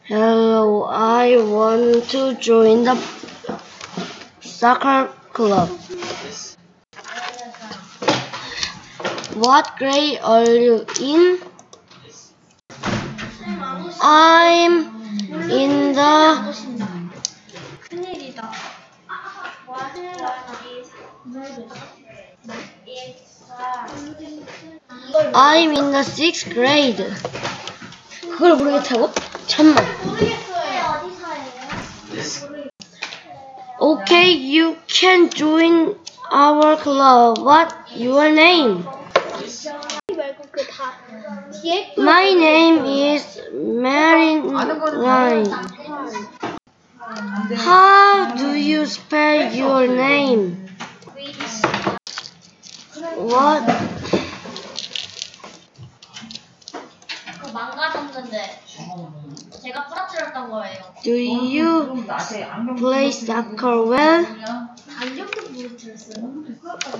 Hello, I want to join the soccer club. What grade are you in? I'm in the I'm in the sixth grade. 그걸 모르겠다고? 잠만. Okay, you can join our club. What's your name? My name is Marilyn. How do you spell your name? What? Do you play soccer well?